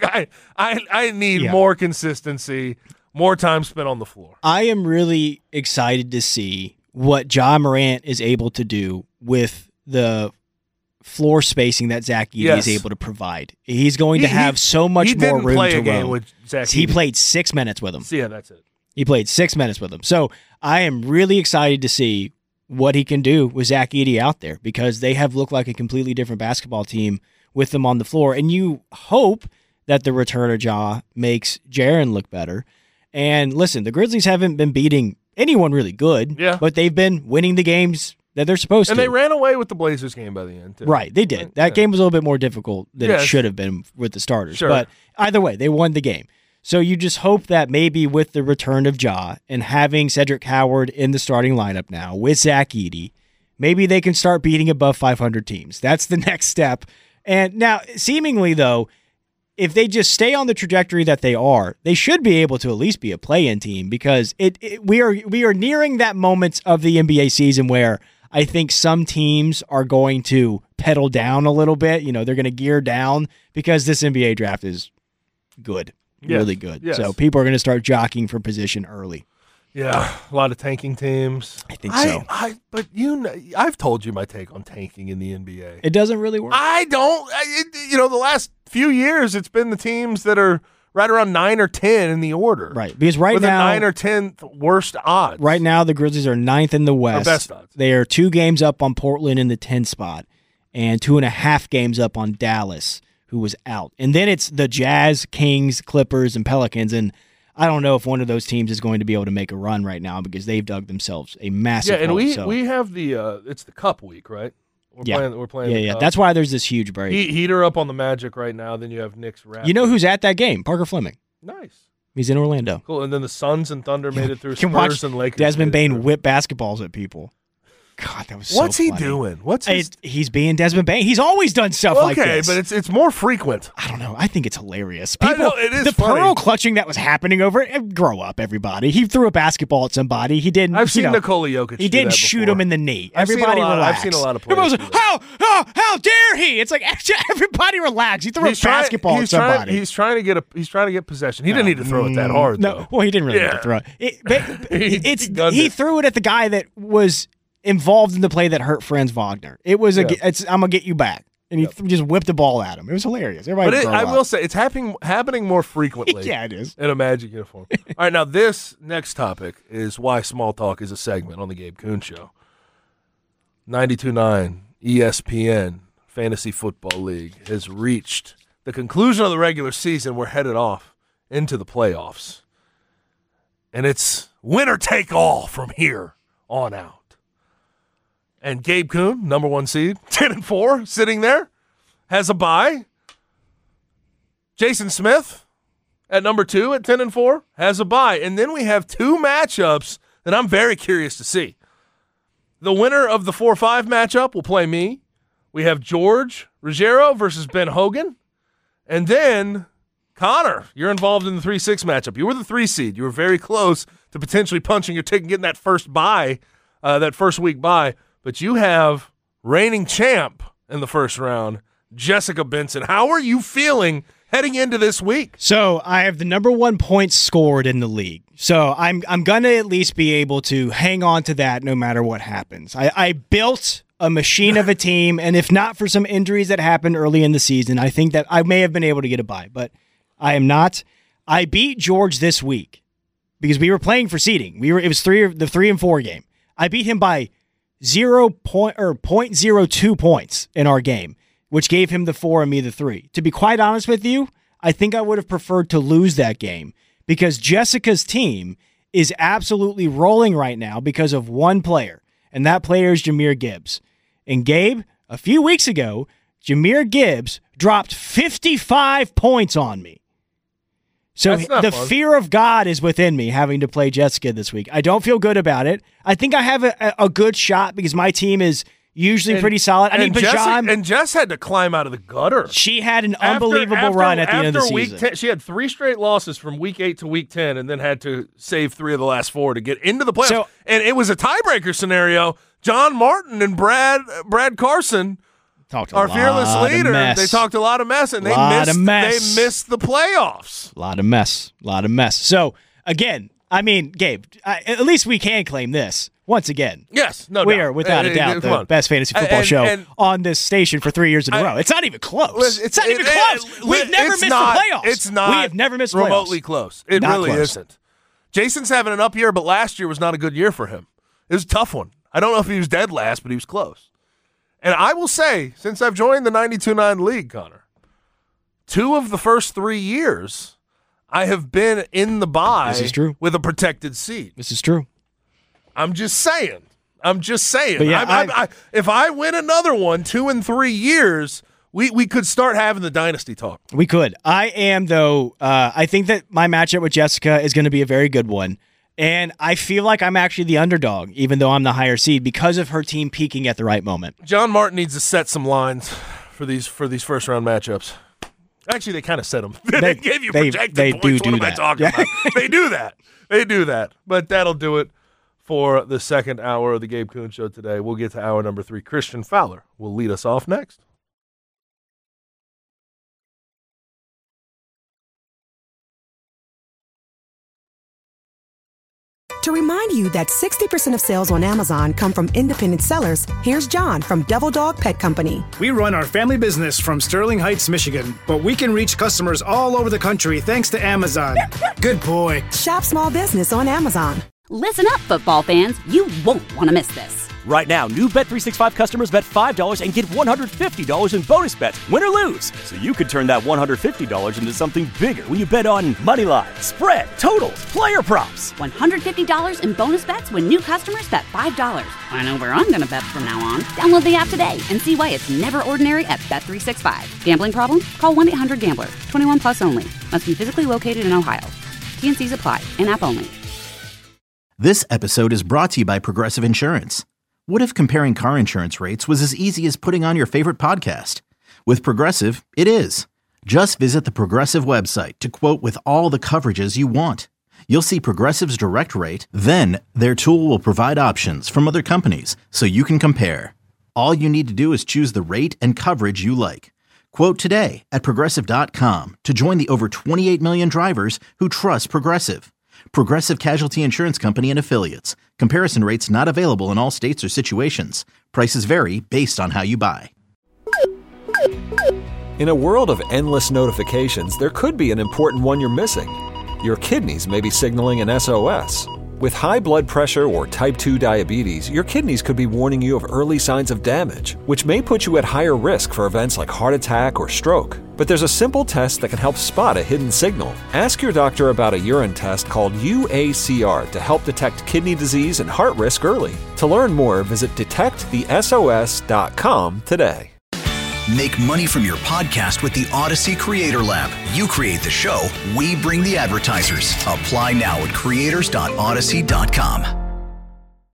F: I need more consistency, more time spent on the floor.
I: I am really excited to see what Ja Morant is able to do with the floor spacing that Zach Edey is able to provide. He's going to have so much more room to run.
F: With Zach
I: he
F: Edey.
I: played 6 minutes with him.
F: Yeah, that's it.
I: He played 6 minutes with him. So I am really excited to see what he can do with Zach Edey out there, because they have looked like a completely different basketball team with them on the floor. And you hope that the return of Ja makes Jaren look better. And listen, the Grizzlies haven't been beating anyone really good, but they've been winning the games that they're supposed to.
F: And they ran away with the Blazers game by the end, too.
I: Right, they did. That game was a little bit more difficult than it should have been with the starters.
F: Sure.
I: But either way, they won the game. So you just hope that maybe with the return of Ja and having Cedric Howard in the starting lineup now with Zach Edey, maybe they can start beating above 500 teams. That's the next step. And now, seemingly, though, if they just stay on the trajectory that they are, they should be able to at least be a play-in team, because we are nearing that moment of the NBA season where I think some teams are going to pedal down a little bit. They're going to gear down because this NBA draft is good, really good.
F: Yes.
I: So people are going to start jockeying for position early.
F: Yeah, a lot of tanking teams.
I: I think so.
F: But I've told you my take on tanking in the NBA.
I: It doesn't really work.
F: I don't. The last few years, it's been the teams that are right around 9 or 10 in the order.
I: Right, because right
F: with
I: now,
F: the 9 or 10th worst odds.
I: Right now, the Grizzlies are 9th in the West.
F: Or best odds.
I: They are 2 games up on Portland in the 10 spot, and 2.5 games up on Dallas, who was out. And then it's the Jazz, Kings, Clippers, and Pelicans, and I don't know if one of those teams is going to be able to make a run right now, because they've dug themselves a massive hole.
F: And we have it's the Cup week, right? We're playing the Cup.
I: That's why there's this huge break.
F: Heater up on the Magic right now. Then you have Knicks Raptors.
I: You know who's at that game? Parker Fleming.
F: Nice.
I: He's in Orlando.
F: Cool. And then the Suns and Thunder made it through.
I: You can
F: Spurs
I: watch
F: and Lakers.
I: Desmond Bane whip basketballs at people. God, that was so
F: What's he
I: funny.
F: doing?
I: He's being Desmond Bane. He's always done stuff like this.
F: Okay, but it's more frequent.
I: I don't know. I think it's hilarious.
F: I know, it is
I: the
F: funny.
I: pearl clutching that was happening over it. Grow up, everybody. He threw a basketball at somebody. He didn't.
F: I've seen Nikola Jokic.
I: He didn't shoot him in the knee.
F: I've
I: Everybody
F: seen
I: relax.
F: I've seen a lot of players.
I: Everybody was, how dare he? It's like everybody relax. He threw a basketball at somebody.
F: He's trying to get possession. He didn't need to throw it that hard.
I: No,
F: though.
I: well, he didn't really need to throw it. He threw it at the guy that was involved in the play that hurt Franz Wagner. It was I'm gonna get you back. and he just whipped the ball at him. It was hilarious. Everybody
F: I will say, it's happening more frequently.
I: Yeah, it is.
F: In a Magic uniform. All right, now this next topic is why Small Talk is a segment on the Gabe Kuhn Show. 92.9 ESPN Fantasy Football League has reached the conclusion of the regular season. We're headed off into the playoffs. And it's winner take all from here on out. And Gabe Kuhn, number 1 seed, 10-4, sitting there, has a bye. Jason Smith at number 2 at 10-4 has a bye. And then we have 2 matchups that I'm very curious to see. The winner of the 4-5 matchup will play me. We have George Ruggiero versus Ben Hogan. And then Connor, you're involved in the 3-6 matchup. You were the 3 seed. You were very close to potentially punching your ticket and getting that first bye, that first week bye. But you have reigning champ in the first round, Jessica Benson. How are you feeling heading into this week?
I: So I have the number 1 points scored in the league. So I'm going to at least be able to hang on to that no matter what happens. I built a machine of a team, and if not for some injuries that happened early in the season, I think that I may have been able to get a bye, but I am not. I beat George this week because we were playing for seeding. It was the 3 and 4 game. I beat him by 0.02 points in our game, which gave him the 4 and me the 3. To be quite honest with you, I think I would have preferred to lose that game because Jessica's team is absolutely rolling right now because of one player, and that player is Jahmyr Gibbs. And Gabe, a few weeks ago, Jahmyr Gibbs dropped 55 points on me. So the fear of God is within me having to play Jessica this week. I don't feel good about it. I think I have a good shot because my team is usually pretty solid. I mean,
F: and Jess had to climb out of the gutter.
I: She had an unbelievable run at the end of the season.
F: 10, she had 3 straight losses from week 8 to week 10 and then had to save 3 of the last 4 to get into the playoffs. And it was a tiebreaker scenario. John Martin and Brad Carson, our fearless leader, they talked a lot of mess, and they missed the playoffs.
I: A lot of mess. So, again, I mean, Gabe, at least we can claim this. Once again,
F: yes, no,
I: we are without a doubt the best fantasy football show on this station for 3 years in a row. It's not even close. It's not even close. We've never missed the playoffs.
F: It's not.
I: We have never missed
F: remotely close. It really isn't. Jason's having an up year, but last year was not a good year for him. It was a tough one. I don't know if he was dead last, but he was close. And I will say, since I've joined the 92.9 League, Connor, 2 of the first 3 years, I have been in the bye with a protected seed.
I: This is true.
F: I'm just saying. But
I: yeah,
F: if I win another one, 2 and 3 years, we could start having the dynasty talk.
I: We could. I am, though. I think that my matchup with Jessica is going to be a very good one. And I feel like I'm actually the underdog, even though I'm the higher seed, because of her team peaking at the right moment.
F: John Martin needs to set some lines for these first round matchups. Actually, they kind of set them. They gave you projected points. What am I talking about? They do that. But that'll do it for the second hour of the Gabe Kuhn Show today. We'll get to hour number 3. Christian Fowler will lead us off next.
A: To remind you that 60% of sales on Amazon come from independent sellers, here's John from Devil Dog Pet Company.
B: We run our family business from Sterling Heights, Michigan, but we can reach customers all over the country thanks to Amazon. Good boy.
A: Shop small business on Amazon.
C: Listen up, football fans. You won't want to miss this.
D: Right now, new Bet365 customers bet $5 and get $150 in bonus bets, win or lose. So you could turn that $150 into something bigger when you bet on money line, spread, totals, player props.
C: $150 in bonus bets when new customers bet $5. I know where I'm going to bet from now on. Download the app today and see why it's never ordinary at Bet365. Gambling problem? Call 1-800-GAMBLER. 21 plus only. Must be physically located in Ohio. T&Cs apply. In-app only.
E: This episode is brought to you by Progressive Insurance. What if comparing car insurance rates was as easy as putting on your favorite podcast? With Progressive, it is. Just visit the Progressive website to quote with all the coverages you want. You'll see Progressive's direct rate, then their tool will provide options from other companies so you can compare. All you need to do is choose the rate and coverage you like. Quote today at Progressive.com to join the over 28 million drivers who trust Progressive. Progressive Casualty Insurance Company and Affiliates. Comparison rates not available in all states or situations. Prices vary based on how you buy.
K: In a world of endless notifications, there could be an important one you're missing. Your kidneys may be signaling an SOS. With high blood pressure or type 2 diabetes, your kidneys could be warning you of early signs of damage, which may put you at higher risk for events like heart attack or stroke. But there's a simple test that can help spot a hidden signal. Ask your doctor about a urine test called UACR to help detect kidney disease and heart risk early. To learn more, visit detectthesos.com today.
L: Make money from your podcast with the Odyssey Creator Lab. You create the show, we bring the advertisers. Apply now at creators.odyssey.com.